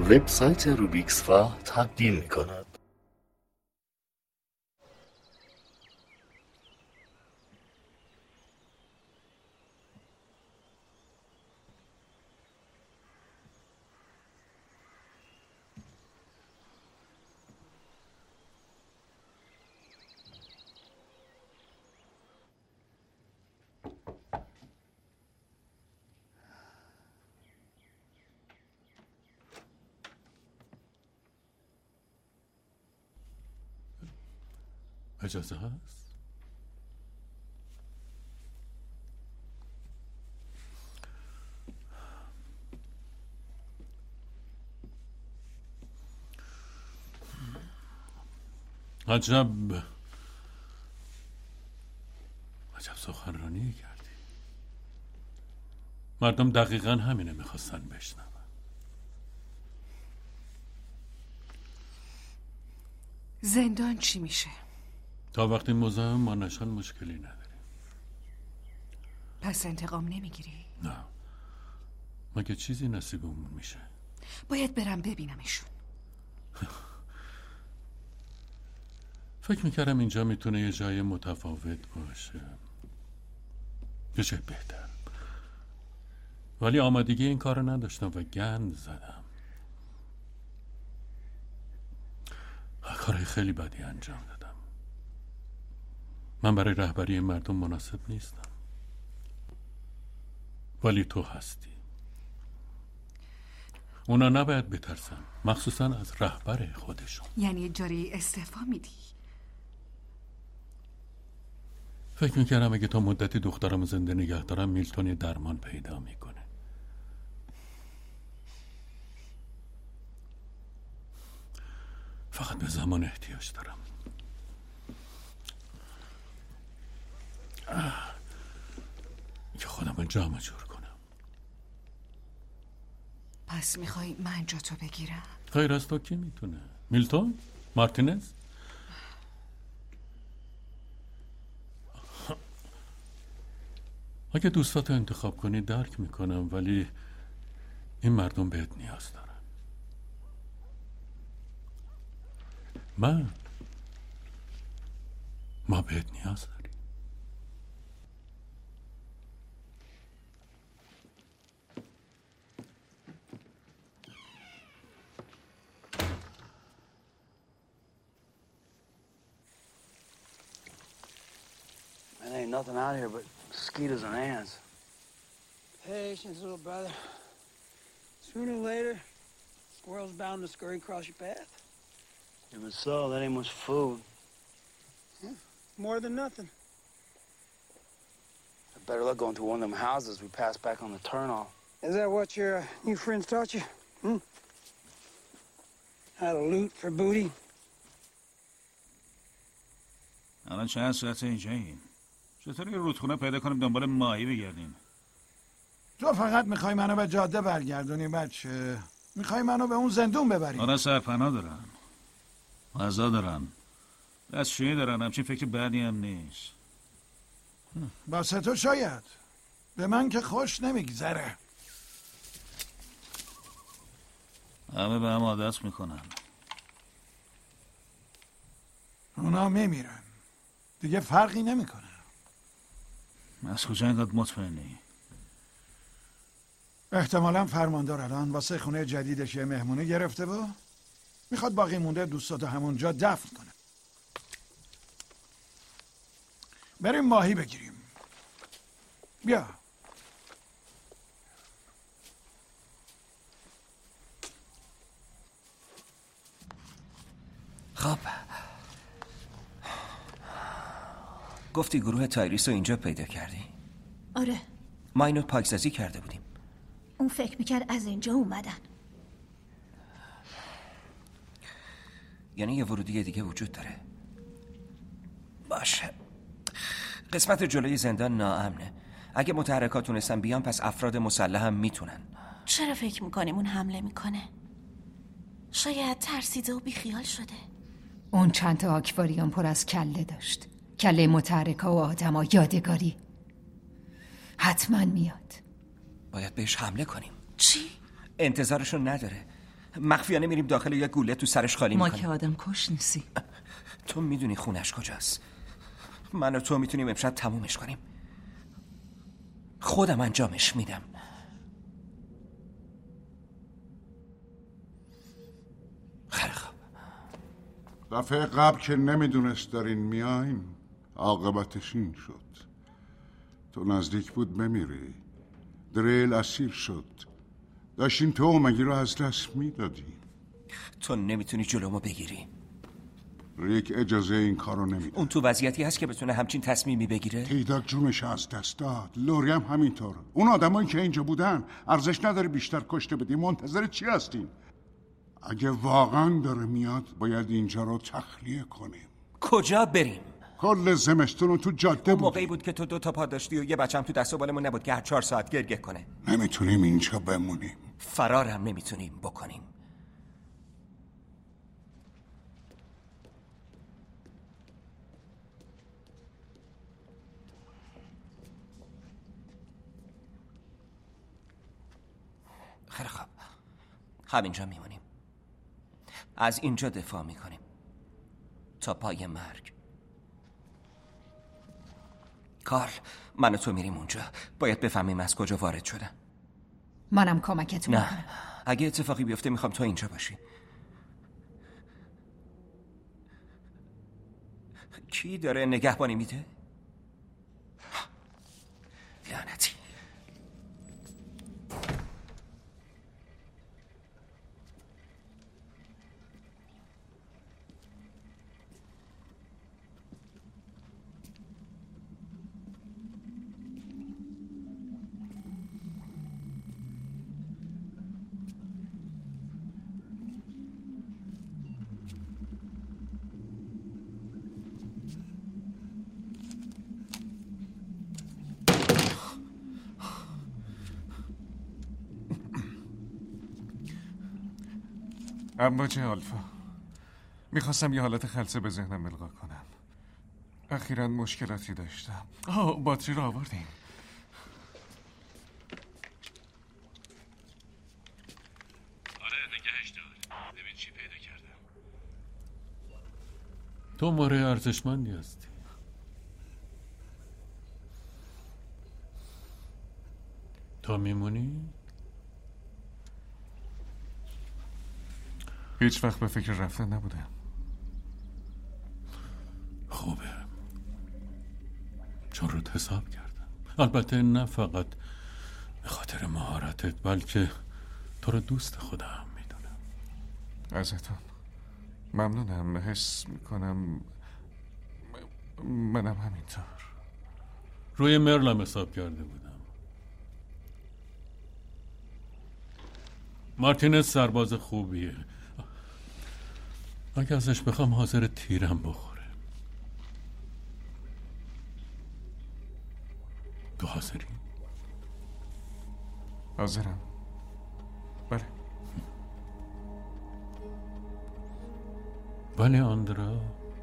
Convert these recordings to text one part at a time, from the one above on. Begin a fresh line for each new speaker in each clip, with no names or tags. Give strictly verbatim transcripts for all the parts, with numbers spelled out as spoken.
وبسایت روبیکس فا تبدیل می کند.
اجازه هست؟ عجب عجب سخنرانی کردی. مردم دقیقاً همینه میخواستن بشنون.
زندان چی میشه؟
تا وقتی مزاحم ما نشن مشکلی نداریم.
پس انتقام نمیگیری؟
نه، مگه چیزی نصیبمون میشه؟
باید برم ببینمشون.
فکر میکردم اینجا میتونه یه جای متفاوت باشه، یه جای بهتر، ولی آمادگی این کار نداشتم و گند زدم. کارهای خیلی بدی انجام دادم. من برای رهبری مردم مناسب نیستم، ولی تو هستی. اونا نباید بترسن، مخصوصا از رهبر خودشون.
یعنی جاری استعفا میدی؟
فکر میکردم اگه تا مدتی دخترم زنده نگه دارم میلتون درمان پیدا میکنه. فقط به زمان احتیاج دارم. که خودم رو جمع جور کنم.
پس میخوای من جا تو بگیرم؟
غیر از تو کی میتونه؟ میلتون؟ مارتینز؟ اگه دوستاتو انتخاب کنی درک میکنم، ولی این مردم بهت نیاز دارن. من ما بهت نیاز داریم.
Man, ain't nothing out here but mosquitoes and ants.
Patience, little brother. Sooner or later, squirrel's bound to scurry across your path.
Even so, that ain't much food.
Yeah, more than nothing.
Better luck going to one of them houses we passed back on the turnoff.
Is that what your uh, new friends taught you? Hmm? How to loot for booty?
الان چند ساعت اینجاییم؟ چطور یه رودخونه پیدا کنیم دنبال ماهی بگردیم؟
تو فقط میخوای منو به جاده برگردونی بچه؟ میخوای منو به اون زندون ببری؟
آره، سرپناه دارن، غذا دارن، دستشویی دارن، همچین فکر بدی هم نیست.
واسه تو شاید، به من که خوش نمیگذره.
همه به هم عادت میکنن.
اونا میمیرن، دیگه فرقی نمیکنه.
از کجا اینقدر مطمئنی؟
احتمالا فرماندار الان واسه خونه جدیدش یه مهمونه گرفته با میخواد باقی مونده دوستاتو همونجا دفن کنه. بریم ماهی بگیریم. بیا.
خب گفتی گروه تایریس رو اینجا پیدا کردی؟
آره.
ما اینو پاکسازی کرده بودیم.
اون فکر میکرد از اینجا اومدن.
یعنی یه ورودی دیگه وجود داره. باشه. قسمت جلوی زندان ناامنه. اگه متحرکات تونستن بیان پس افراد مسلح هم میتونن.
چرا فکر میکنیم اون حمله میکنه؟ شاید ترسیده و بیخیال شده.
اون چند تا آکواریوم پر از کله داشت. کله متحرکا و آدما یادگاری. حتما میاد.
باید بهش حمله کنیم.
چی؟
انتظارشون نداره. مخفیانه میریم داخل یه گوله تو سرش خالی
ما
میکنیم.
که آدم کش نیستی.
تو میدونی خونش کجاست. من و تو میتونیم امشب تمومش کنیم. خودم انجامش میدم. خیلی خوب.
دفعه قبل که نمیدونست دارین میاین عاقبتش این شد. تو نزدیک بود بمیری. دریل اسیر شد. داشتین تو مگی رو از دست میدادی.
تو نمیتونی جلومو بگیری.
ریک اجازه این کارو نمیده.
اون تو وضعیتی هست که بتونه همچین تصمیمی بگیره؟
تیداک جونش از دست داد. لوری هم همینطور. اون آدمایی که اینجا بودن ارزش نداره بیشتر کشته بدی. منتظر چی هستین؟ اگه واقعا داره میاد باید اینجا رو تخلیه کنیم.
کجا بریم؟
کل زمستون رو تو جاده بود.
موقعی بود که تو دو تا پا داشتی و یه بچم تو دست و بالمون نبود که هر چهار ساعت گرگه کنه.
نمیتونیم اینجا بمونیم.
فرارم نمیتونیم بکنیم. خیلی خوب. همینجا میمونیم. از اینجا دفاع میکنیم تا پای مرگ. کارل، من و تو میریم اونجا. باید بفهمیم از کجا وارد شدن.
منم کمکتون
نه
میکنم.
اگه اتفاقی بیفته میخوام تو اینجا باشی. کی داره نگهبانی میده؟ لعنتی.
امواج آلفا، میخواستم یه حالت خلسه به ذهنم القا کنم. اخیراً مشکلاتی داشتم. آه باتری رو آوردیم.
آره نگهش دار. ببین چی پیدا کردم. تو ماره ارزشمندی هستی. تا میمونی؟
هیچ وقت به فکر رفتن نبودم.
خوبه، چون رود حساب کردم. البته نه فقط به خاطر مهارتت بلکه تو رو دوست خودم میدونم.
ازتون ممنونم. حس میکنم منم همینطور.
روی مرلم حساب کرده بودم. مارتینز سرباز خوبیه. اگه ازش بخوام حاضر تیرم بخوره. تو حاضری؟
حاضرم. بله.
ولی آندرا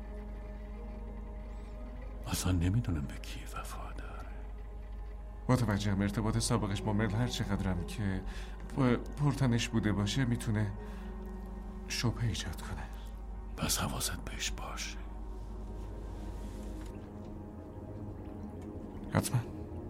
اصلا نمیدونم به کی وفا داره.
متوجهم. ارتباط سابقش با مرل هر چقدرم که پرتنش بوده باشه میتونه شبهه ایجاد کنه.
پس حواست بهش باشه.
حتما.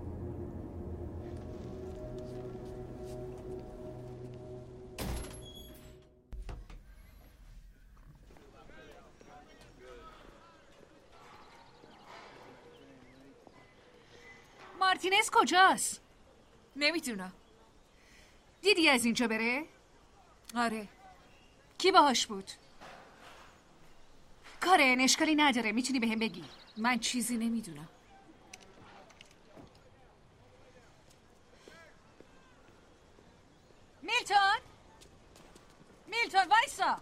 مارتینز کجاست؟
نمیدونم.
دیدی از اینجا بره؟
آره.
کی باهاش بود؟ کاره اشکالی نداره، میتونی بهم بگی.
من چیزی نمیدونم.
میلتون میلتون وایسا.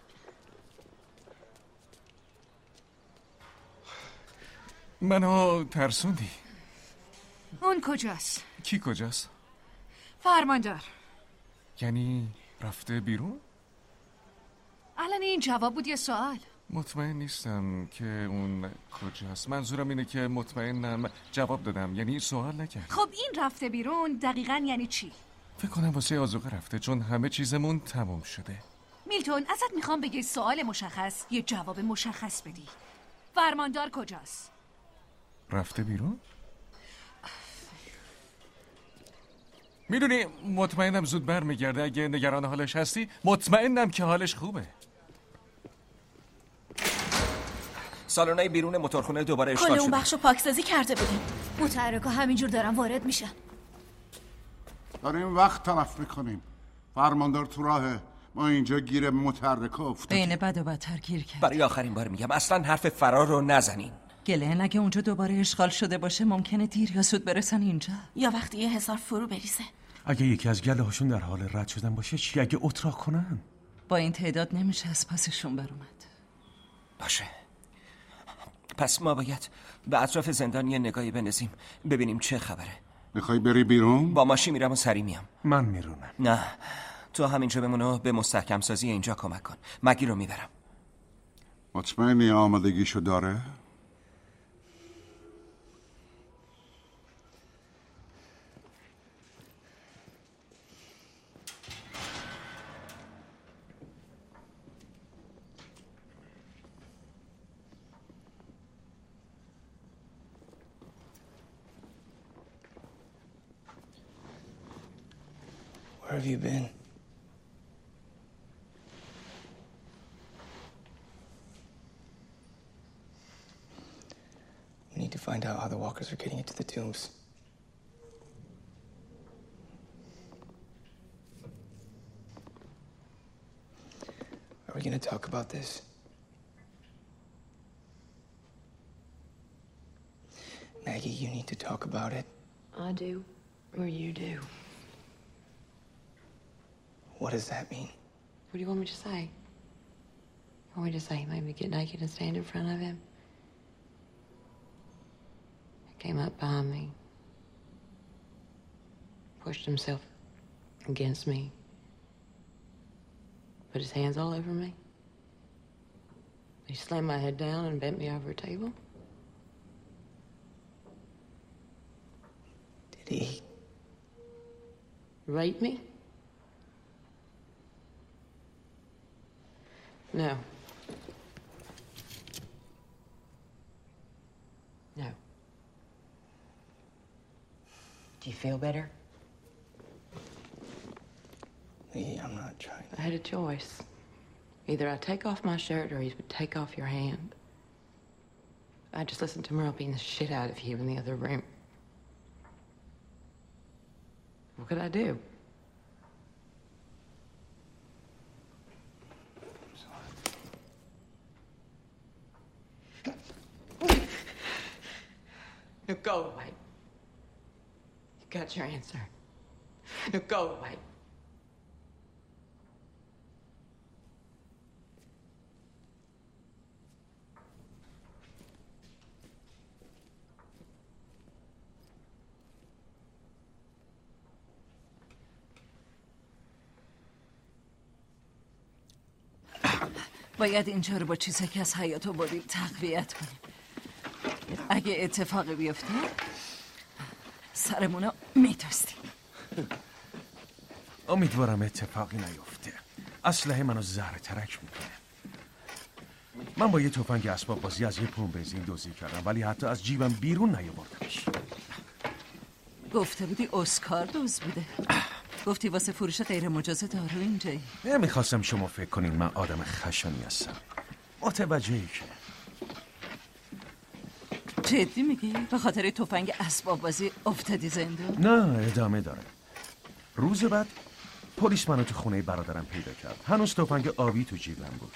منو ترسوندی.
اون کجاست؟
کی کجاست؟
فرماندار.
یعنی رفته بیرون؟
الان این جواب بود یا سوال؟
مطمئن نیستم که اون کجاست. منظورم اینه که مطمئنم جواب دادم، یعنی سوال نکرد.
خب این رفته بیرون دقیقاً یعنی چی؟
فکر کنم واسه آذوقه رفته، چون همه چیزمون تموم شده.
میلتون ازت میخوام بگی سوال مشخص یه جواب مشخص بدی. فرماندار کجاست؟
رفته بیرون؟ میدونی مطمئنم زود برمیگرده. اگه نگران حالش هستی مطمئنم که حالش خوبه.
سالن‌های بیرون موتورخونه دوباره اشغال
کل
شده.
اون بخشو پاکسازی کرده بودیم.
متحرکا همینجور دارن وارد میشن.
داریم وقت تلف میکنیم. فرماندار تو راهه. ما اینجا گیر متحرکا افتادیم.
بین بد و بدتر گیر کرد.
برای آخرین بار میگم اصلا حرف فرار رو نزنین.
گلن اگه اونجا دوباره اشغال شده باشه ممکنه دیر یا زود برسن اینجا.
یا وقتی یه حصار فرو بریزه.
اگه یکی از گله هاشون در حال رد شدن باشه چی؟ اگه اتراق کنن؟
با این تعداد نمیشه از پسشون برومد.
باشه. پس ما باید به اطراف زندان یه نگاهی بندازیم ببینیم چه خبره.
میخوای بری بیرون؟
با ماشین میرم و سری میام.
من میرونم.
نه تو همینجا بمون و به مستحکم سازی اینجا کمک کن. مگی رو میبرم.
مطمئنی آمادگیشو داره؟
Where have you been? We need to find out how the walkers are getting into the tombs. Are we going to talk about this? Maggie, you need to talk about it.
I do, or you do.
What does that mean?
What do you want me to say? Want me to say maybe get naked and stand in front of him? He came up behind me, pushed himself against me, put his hands all over me. He slammed my head down and bent me over a table.
Did he?
Rape me? No. No. Do you feel better?
Lee, I'm not trying.
I had a choice. Either I take off my shirt or he would take off your hand. I just listened to Merle beating the shit out of you in the other room. What could I do? No, go away. You got your answer. No, go away.
باید اینجا رو با چیزی که از حیات آوردیم تقویت کنیم. اگه اتفاقی بیفته سرمونو میتوستیم.
امیدوارم اتفاقی نیفته. اسلحه منو زهر ترک میکنه. من با یه تفنگ اسباب بازی از یه پمپ بنزین دزدی کردم ولی حتی از جیبم بیرون نیاوردمش.
گفته بودی اسکار دوز بوده. گفتی واسه فروش غیر مجاز دارو اینجایی.
نمیخواستم شما فکر کنین من آدم خشنی هستم. متوجهی که
جدی میگی؟ به خاطر تفنگ اسباب بازی افتادی زندون؟
نه ادامه داره. روز بعد پلیس منو تو خونه برادرم پیدا کرد. هنوز تفنگ آبی تو جیبم بود.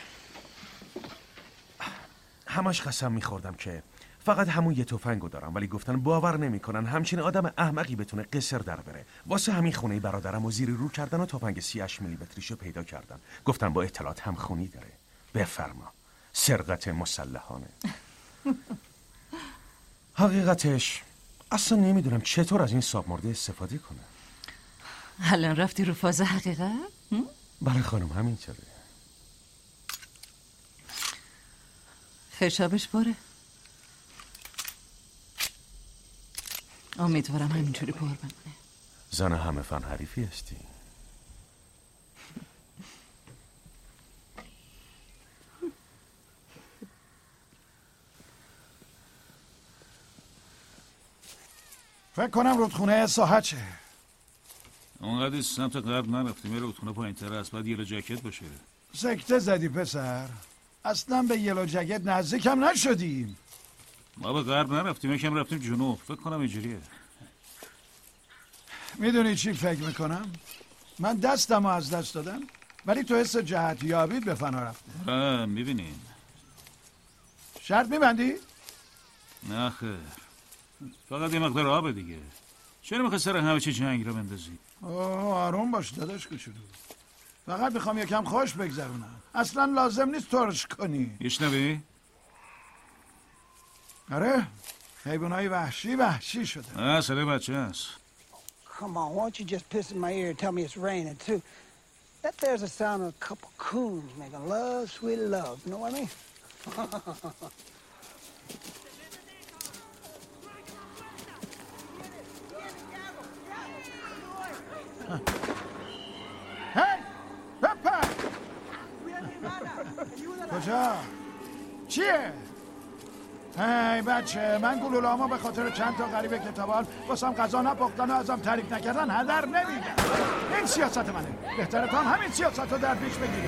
همش قسم میخوردم که فقط همون یه تفنگو دارم ولی گفتن باور نمیکنن همچین آدم احمقی بتونه قصر در بره. واسه همین خونه برادرم و زیر رو کردن و تفنگ سی و هشت میلیمتریشو پیدا کردن. گفتن با اطلاعات همخونی داره. بفرما. سرقت مسلحانه. حقیقتش اصلا نمیدونم چطور از این ساب مرده استفاده کنه.
الان رفتی رو فاز حقیقت؟
بله خانم همینطوره.
خشابش باره. امیدوارم همینجوری پر بمونه.
زن همه فن حریفی هستی.
فکر کنم رودخونه ساحته.
اونقدر سمت غرب نرفتیم. یه رودخونه پایین تر است. باید یلو جکت باشه.
سکته زدی پسر. اصلا به یلو جکت نزدیکم نشدیم.
ما به غرب نرفتیم، یکم رفتیم جنوب. فکر کنم اینجوریه.
میدونی چی فکر میکنم؟ من دستمو از دست دادم ولی تو حس جهت یابی به فنا رفته.
آه میبینین.
شرط میبندی؟
نه خیر، فقط یه مقدار آب دیگه. چرا میخوای سر همه چی جنگ رو بندازی؟
اوه آروم باش داداش کوچولو. فقط میخوام یکم خوش بگذرونم. اصلا لازم نیست ترش کنی.
میشنوی؟
آره حیوانای وحشی وحشی شده.
آه صدای بچه هست.
Come on, why don't you just piss in my ear and tell me it's raining too? That there's the sound of a couple coons making love, sweet love. You know what I mean?
هی بپر کجا؟ چیه؟ هی بچه من گلوله‌هامو به خاطر چند تا غریبه که تبال واسم غذا نپختن و ازم تعریف نکردن هدر نمیدم. این سیاست منه. بهتره تو هم همین سیاست رو در پیش بگیری.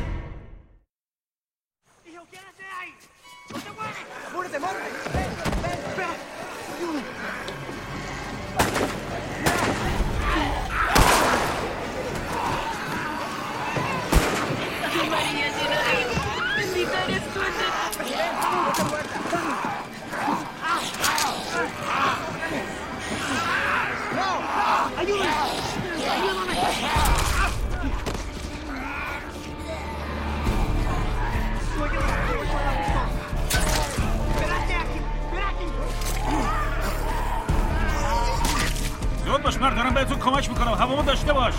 زود باش مرد، دارم بهتون کمک میکنم. هوامو داشته باش.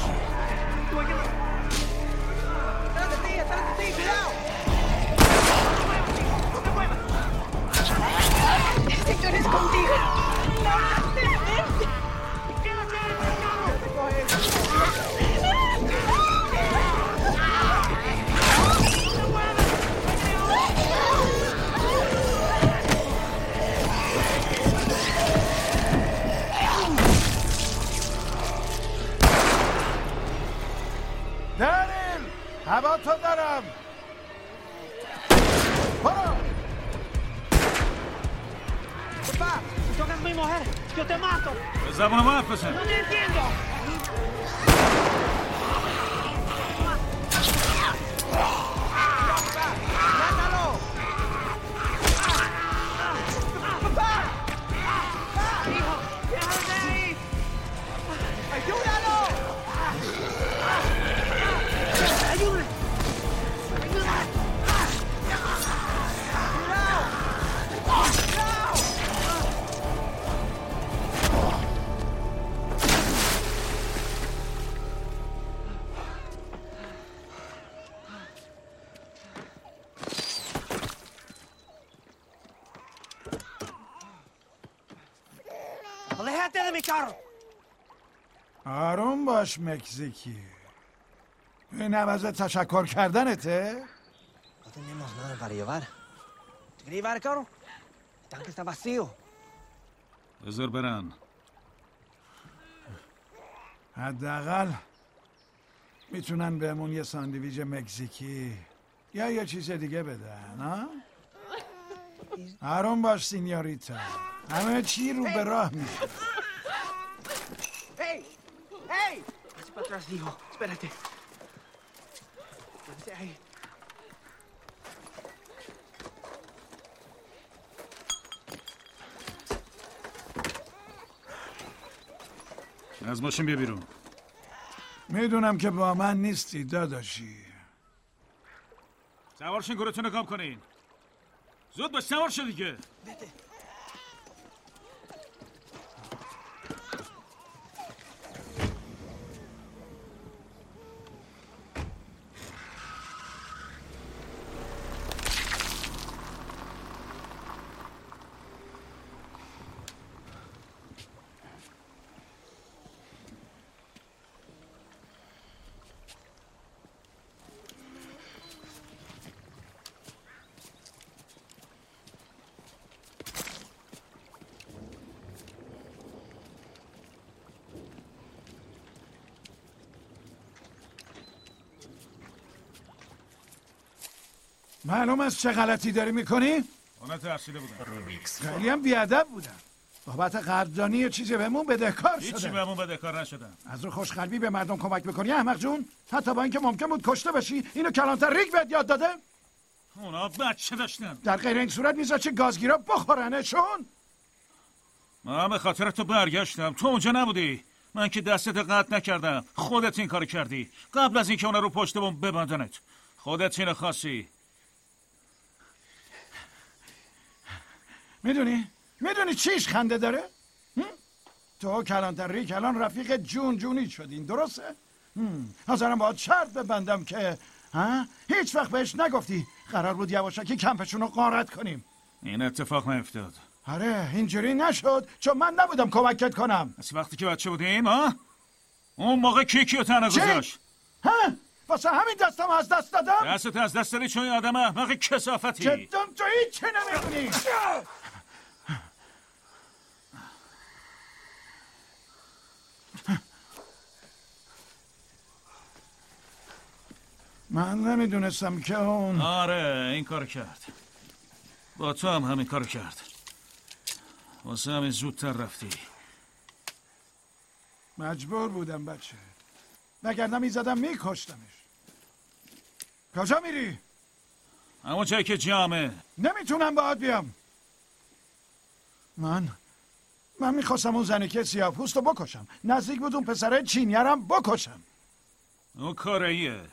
داریم هوا تو دارم. برو.
Papá, si tocas a mi mujer, yo te mato.
به زبان ما حرف بزن.
No te entiendo. ¡Mátalo! ¡Papá! ¡Hijo! ¡Déjalo de ahí! ¡Ayúdalo! ¡Ayúdame! ¡Aléjate de mi carro!
آروم باش مکزیکی. این عوض تشکر کردنته؟
No tenemos nada para llevar. ¿Te quería llevar el carro? El tanque está vacío.
بذار برن.
حداقل میتونن بهمون یه ساندویچ مکزیکی یا یه چیز دیگه بدن ها؟ آروم باش سینیوریتا. همه چی رو به راه میشه.
¡Hey! ¡Hey! Hacia para atrás, hijo. Espérate. Quédate ahí.
از ماشین بیا بیرون.
میدونم که با من نیستی داداشی.
سوارشین گروتون رو کام کنین. زود باش سوار شو دیگه.
معلوم است چه غلطی داری میکنی؟
اونا ترسیده بودن.
خیلی هم بیادب بودن. بابت قدردانی یه چیزی بهمون بدهکار شده.
هیچی بهمون بدهکار نشدن.
از رو خوشقلبی به مردم کمک میکنی احمق جون؟ حتی با اینکه ممکن بود کشته بشی اینو کلانتر ریگ بهت یاد داده؟
اونا بچه داشتن.
در غیر این صورت میذار چه گازگیرا بخورنشون؟
من به خاطر تو برگشتم. تو اونجا نبودی. من که دستت قطع نکردم. خودت این کارو کردی. قبل از اینکه اونا رو پشت بوم ببندنت. خودت اینو خواستی.
میدونی؟ میدونی چیش خنده داره؟ تو کلانتر ریک الان رفیق جون جونی شدین درسته؟ حاضرم باید شرط ببندم که ها؟ هیچ وقت بهش نگفتی قرار بود یواشکی کمپشون رو غارت کنیم.
این اتفاق نیفتاد.
آره اینجوری نشد چون من نبودم کمکت کنم.
از وقتی که بچه بودیم ها؟ اون موقع کیکی رو تنها گذاشت.
ها؟ واسه همین دستم از دست دادم؟
دستت از دست دادی چون آدم احمق کثافتی.
جدم تو هیچ نمیدونی. من نمیدونستم که اون
آره این کار کرد. با تو هم همین کار کرد. واسه همین زودتر رفتی.
مجبور بودم بچه. وگرنه میزدم میکشتمش. کجا میری؟
همون جایی که جامعه.
نمیتونم باهات بیام. من من میخواستم اون زنکه سیاه پوست رو بکشم. نزدیک بود اون پسره چینیارم بکشم.
اون کارهیه.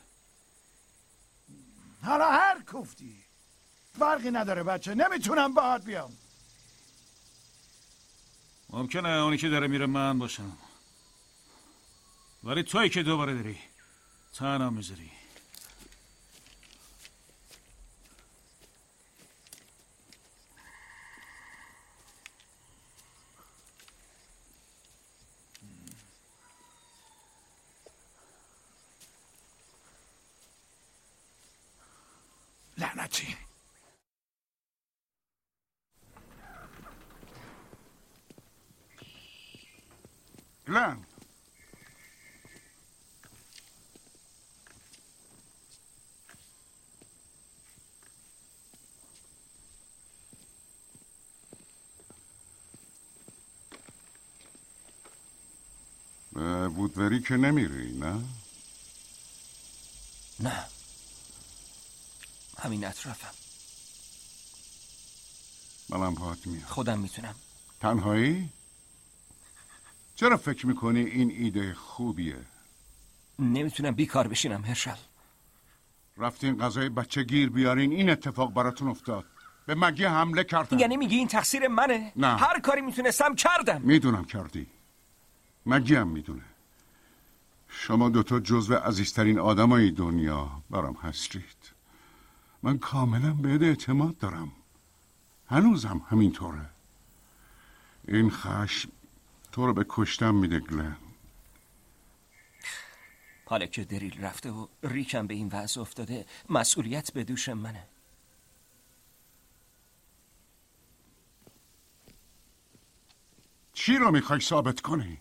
حالا هر کوفتی فرقی نداره بچه. نمیتونم باهات بیام.
ممکنه اونی که داره میره من باشم ولی تویی که دوباره داری تنها میذاری.
لعنتی.
گلن به وودوری که نمیری نه؟
نه همین اطرافم.
منم باهات میام.
خودم میتونم.
تنهایی؟ چرا فکر میکنی این ایده خوبیه؟
نمیتونم بیکار بشینم هرشل.
رفتین غذای بچه گیر بیارین این اتفاق براتون افتاد. به مگی حمله کردن.
یعنی میگی این تقصیر منه؟
نه.
هر کاری میتونستم کردم.
میدونم کردی. مگی هم میدونه. شما دوتا جزو عزیزترین آدمای دنیا برام هستید. من کاملا بهت اعتماد دارم. هنوزم همینطوره. این خشم تو رو به کشتن میده گلن.
حالا که دریل رفته و ریکم به این وضع افتاده مسئولیت به دوش منه.
چی رو میخوای ثابت کنی؟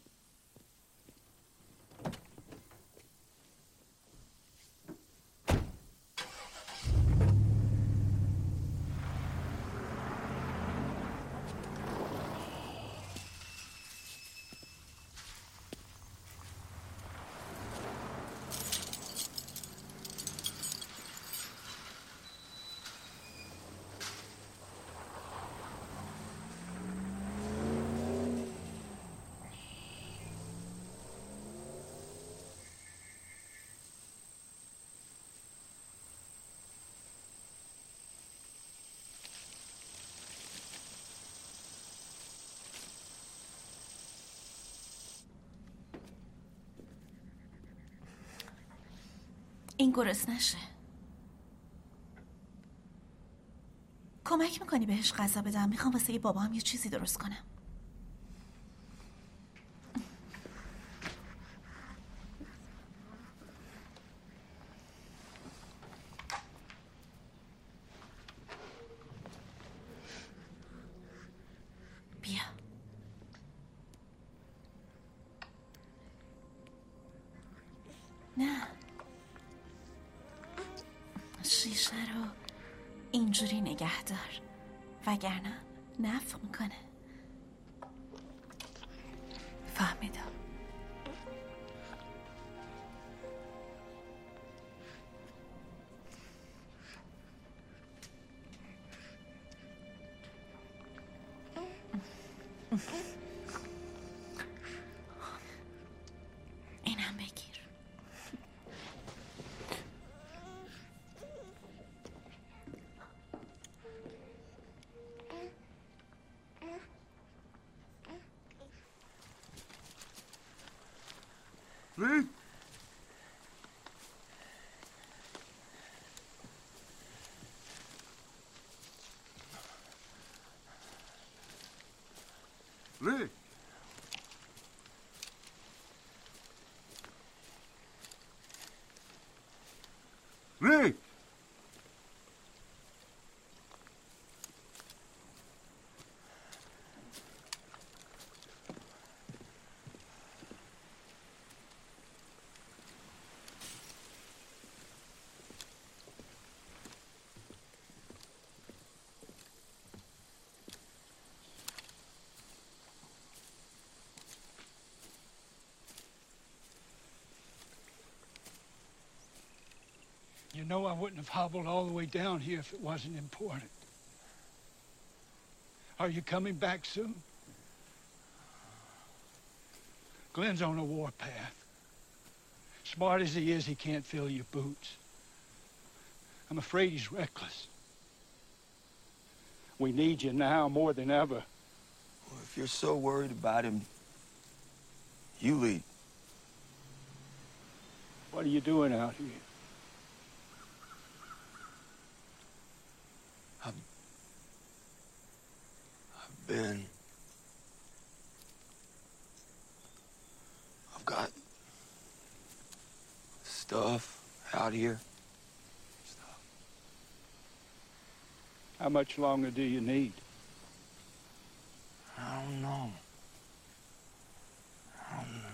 این گرس نشه. کمک میکنی بهش غذا بدم؟ میخوام واسه یه بابا هم یه چیزی درست کنم. بیا. نه شیش ماشین رو اینجوری نگه دار وگرنه نفع میکنه. فهمیدم. اینم بگیر.
ری ری ری
You know I wouldn't have hobbled all the way down here if it wasn't important. Are you coming back soon? Glenn's on a warpath. Smart as he is, he can't fill your boots. I'm afraid he's reckless. We need you now more than ever.
Well, if you're so worried about him, you lead.
What are you doing out here?
I've, I've been... I've got stuff out here. Stuff.
How much longer do you need?
I don't know. I don't know.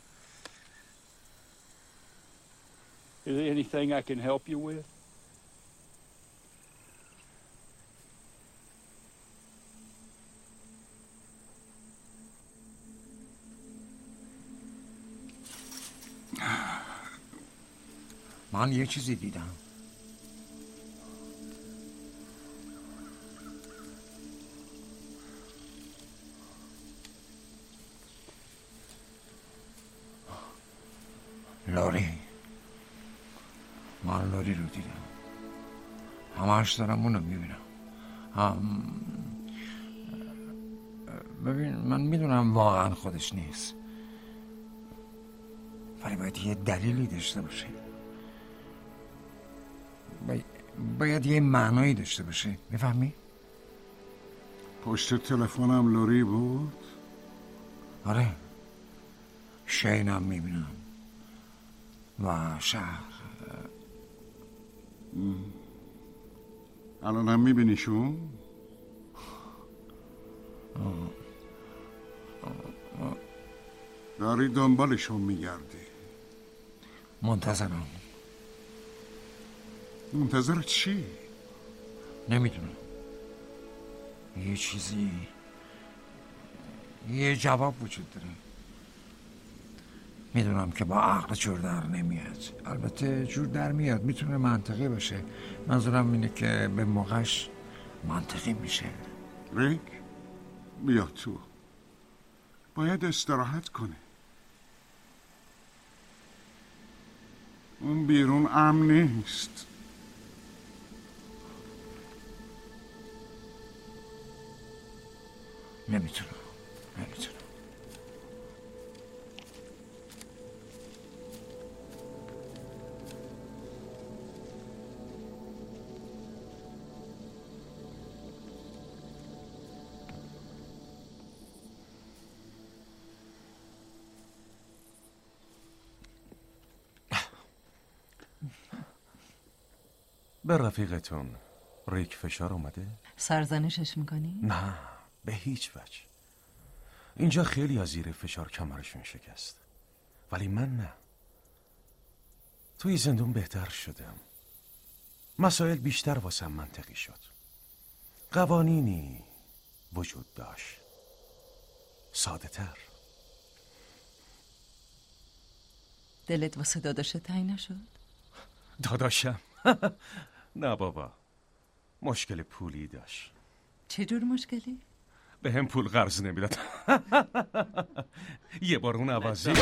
Is there anything I can help you with?
من یه چیزی دیدم. لاری، من لاری رو دیدم. همش دارم اونو میبینم. هم... ببین من میدونم واقعا خودش نیست، ولی باید یه دلیلی داشته باشه. باید, باید یه معنایی داشته باشه. میفهمی؟
پشت تلفنم لوری بود؟
آره، شینم میبینم و شهر.
الان هم میبینیشون؟ داری دنبالشون میگردی؟
منتظرم.
منتظر چی؟
نمیدونم. یه چیزی، یه جواب وجود داره. میدونم که با عقل جور در نمیاد. البته جور در میاد، میتونه منطقی باشه. منظورم اینه که به موقعش منطقی میشه.
ریک بیا تو. باید استراحت کنه. اون بیرون امن نیست.
نمیتونم نمیتونم
به رفیقتون ریک فشار اومده؟
سرزنشش میکنی؟
نه، به هیچ وجه. اینجا خیلی از زیر فشار کمرشون شکست، ولی من نه. توی زندون بهتر شدم. مسائل بیشتر واسم منطقی شد. قوانینی وجود داشت، ساده تر.
دلت واسه داداشت تنگ نشد؟
داداشم؟ نه بابا، مشکل پولی داشت.
چه جور مشکلی؟
به هم پول قرض نمیداد. یه بار اون عوضی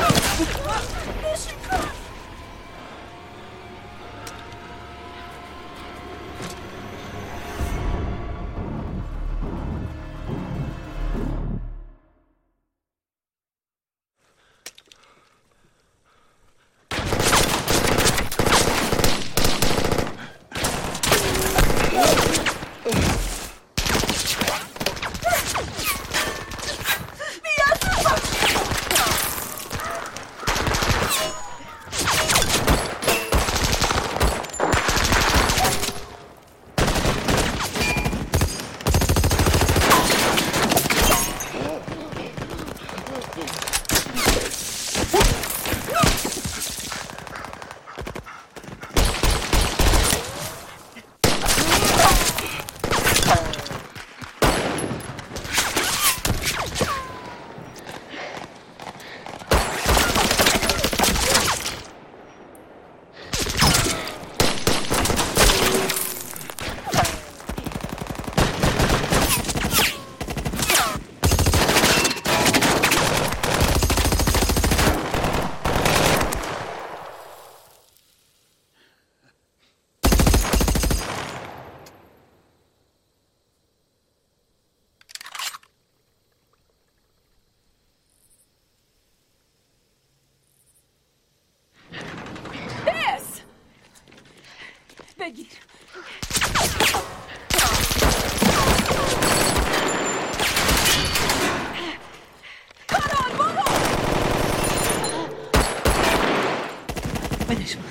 بگیر. کارول برو.
بدش من.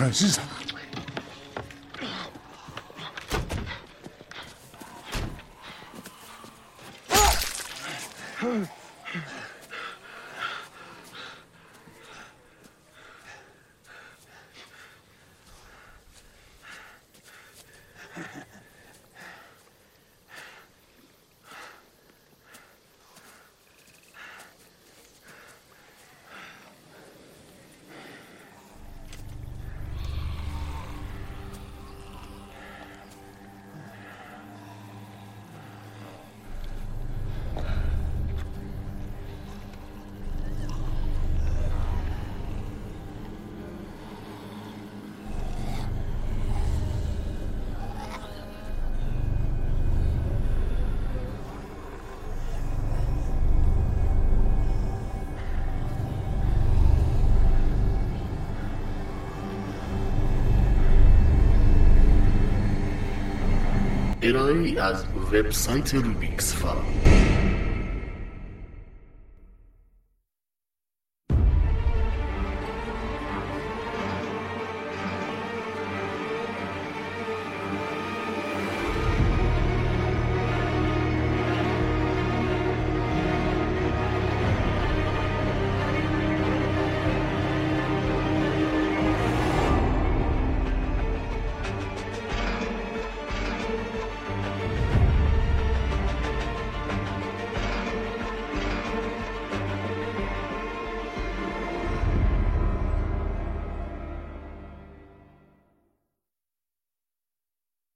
عزیزم.
ارائه‌ای از وبسایت روبیکس فا.